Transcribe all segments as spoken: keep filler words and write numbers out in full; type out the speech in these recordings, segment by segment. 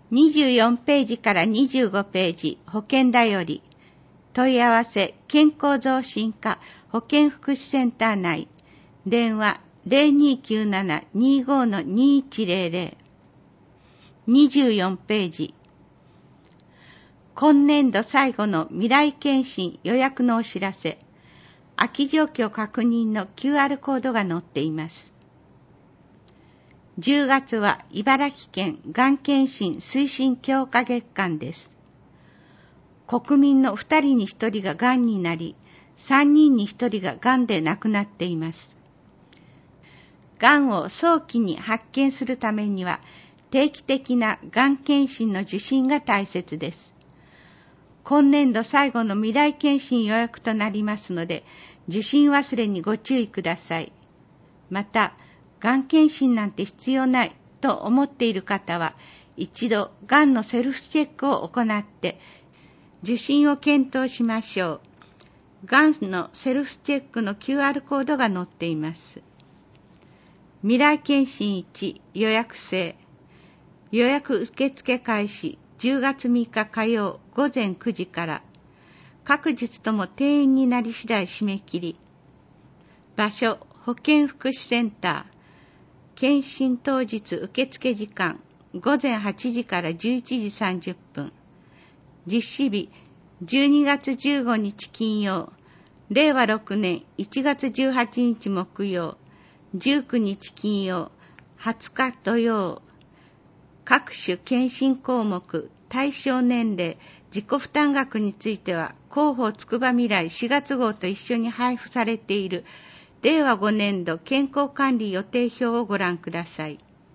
にじゅうよんページからにじゅうごページ、保健だより。問い合わせ、健康増進課保健福祉センター内。電話 ゼロにーきゅうなな にーごー にーいちゼロゼロ。にじゅうよんページ。今年度最後の未来検診予約のお知らせ。空き状況確認の キューアール コードが載っています。じゅうがつは茨城県がん検診推進強化月間です。国民のふたりにひとりががんになり、さんにんにひとりががんで亡くなっています。がんを早期に発見するためには、定期的ながん検診の受診が大切です。今年度最後の未来検診予約となりますので、受診忘れにご注意ください。また、がん検診なんて必要ないと思っている方は、一度がんのセルフチェックを行って、受診を検討しましょう。がんのセルフチェックの キューアール コードが載っています。未来検診いち予約制。予約受付開始じゅうがつみっか火曜午前くじから。各日とも定員になり次第締め切り。場所、保健福祉センター。検診当日受付時間、午前はちじからじゅういちじさんじゅっぷん。実施日、じゅうにがつじゅうごにち金曜、れいわろくねんいちがつじゅうはちにち木曜、じゅうくにち金曜、はつか土曜。各種検診項目、対象年齢、自己負担額については、広報つくば未来しがつ号と一緒に配布されているれいわごねんど健康管理予定表をご覧ください。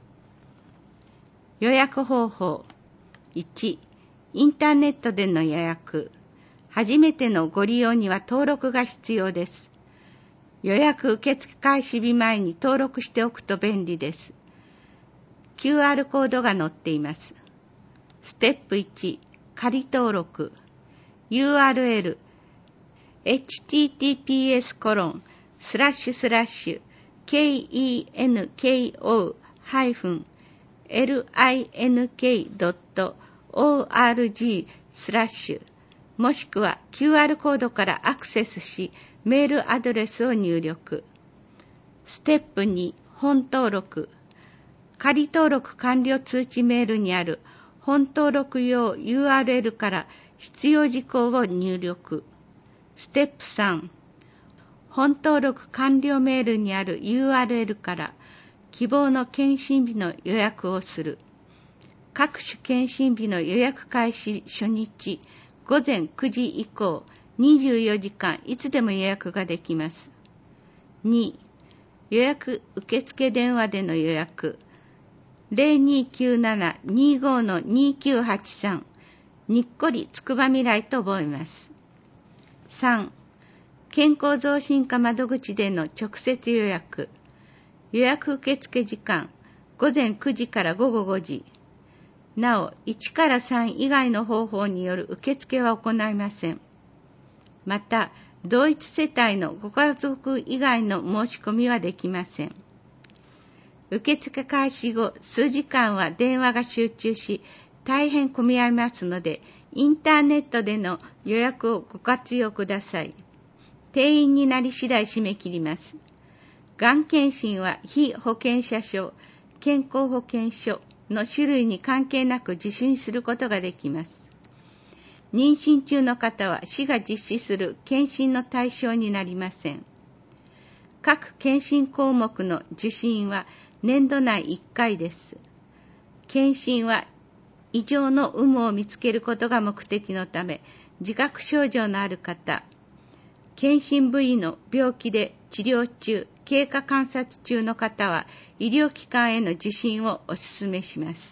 予約方法。いち、インターネットでの予約。初めてのご利用には登録が必要です。予約受付開始日前に登録しておくと便利です。キューアール コードが載っています。ステップいち、仮登録。ユーアールエル、エイチティーティーピーエスコロンスラッシュスラッシュ ケーイーエヌケーオー ハイフン エルアイエヌケー ドット オーアールジー スラッシュもしくは キューアール コードからアクセスしメールアドレスを入力。ステップに、本登録。仮登録完了通知メールにある本登録用 ユーアールエル から必要事項を入力。ステップさん、本登録完了メールにある ユーアールエル から希望の検診日の予約をする。各種検診日の予約開始初日、午前くじ以降、にじゅうよじかんいつでも予約ができます。に、予約受付電話での予約。ゼロにーきゅうなな にーごー にーきゅうはちさん、にっこりつくば未来と覚えます。さん、健康増進課窓口での直接予約。予約受付時間、午前くじから午後ごじ。なお、いちからさん以外の方法による受付は行いません。また、同一世帯のご家族以外の申し込みはできません。受付開始後、数時間は電話が集中し、大変混み合いますので、インターネットでの予約をご活用ください。定員になり次第締め切ります。がん検診は被保険者証、健康保険証の種類に関係なく受診することができます。妊娠中の方は市が実施する検診の対象になりません。各検診項目の受診は年度内いっかいです。検診は異常の有無を見つけることが目的のため、自覚症状のある方、検診部位の病気で治療中、経過観察中の方は医療機関への受診をお勧めします。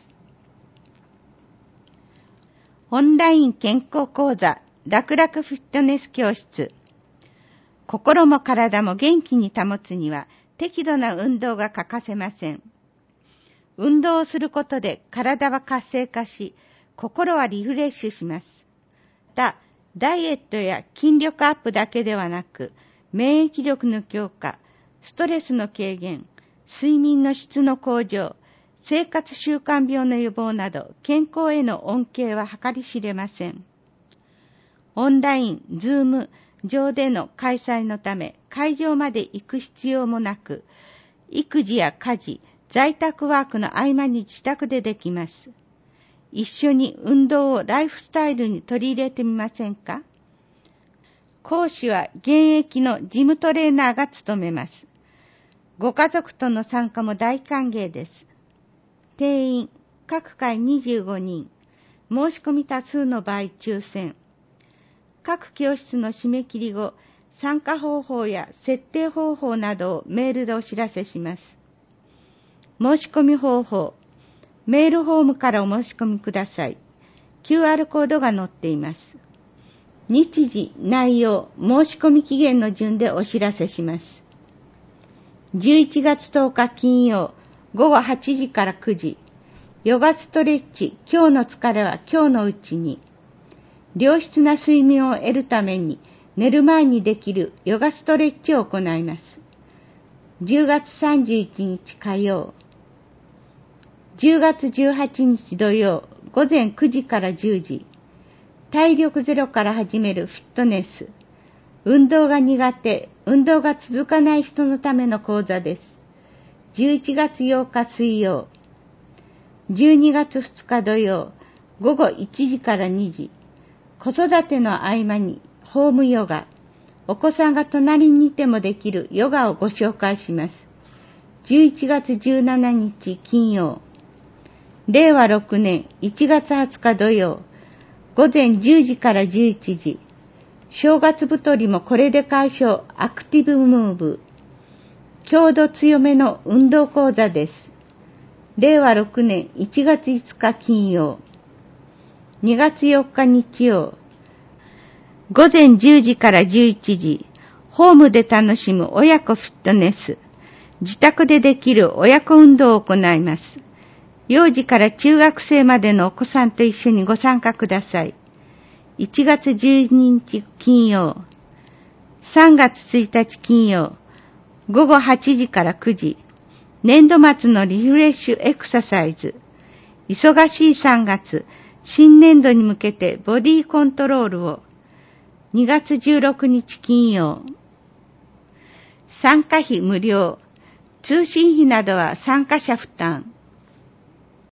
オンライン健康講座、楽々フィットネス教室。心も体も元気に保つには適度な運動が欠かせません。運動をすることで体は活性化し、心はリフレッシュします。また、ダイエットや筋力アップだけではなく、免疫力の強化、ストレスの軽減、睡眠の質の向上、 生活習慣病の予防など健康への恩恵は計り知れません。オンライン、ズーム上での開催のため会場まで行く必要もなく、育児や家事、在宅ワークの合間に自宅でできます。一緒に運動をライフスタイルに取り入れてみませんか？講師は現役のジムトレーナーが務めます。ご家族との参加も大歓迎です。定員、各回にじゅうごにん、申し込み多数の場合抽選。各教室の締め切り後、参加方法や設定方法などをメールでお知らせします。申し込み方法、メールフォームからお申し込みください。キューアール コードが載っています。日時、内容、申し込み期限の順でお知らせします。じゅういちがつとおか金曜、ごごはちじからくじ、ヨガストレッチ、今日の疲れは今日のうちに。良質な睡眠を得るために、寝る前にできるヨガストレッチを行います。じゅうがつさんじゅういちにち火曜、じゅうがつじゅうはちにち土曜、午前くじからじゅうじ、体力ゼロから始めるフィットネス。運動が苦手、運動が続かない人のための講座です。じゅういちがつようか水曜、じゅうにがつふつか土曜、午後いちじからにじ、子育ての合間にホームヨガ、お子さんが隣にいてもできるヨガをご紹介します。じゅういちがつじゅうしちにち金曜、れいわろくねんいちがつはつか土曜、午前じゅうじからじゅういちじ、正月太りもこれで解消、アクティブムーブ。強度強めの運動講座です。れいわろくねんいちがついつか金曜、にがつよっか日曜、午前じゅうじからじゅういちじ、ホームで楽しむ親子フィットネス。自宅でできる親子運動を行います。幼児から中学生までのお子さんと一緒にご参加ください。いちがつじゅうににち金曜、さんがつついたち金曜、ごごはちじからくじ、年度末のリフレッシュエクササイズ。忙しいさんがつ、新年度に向けてボディコントロールを。にがつじゅうろくにち金曜。参加費無料。通信費などは参加者負担。